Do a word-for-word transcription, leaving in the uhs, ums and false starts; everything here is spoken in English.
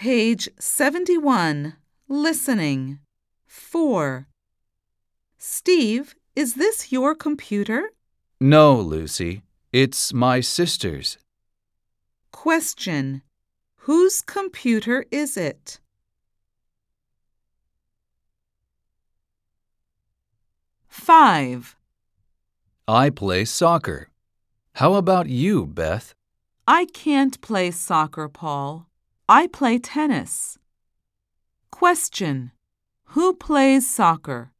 Page seventy-one. Listening. four. Steve, is this your computer? No, Lucy. It's my sister's. Question. Whose computer is it? five. I play soccer. How about you, Beth? I can't play soccer, Paul. I play tennis. Question. Who plays soccer?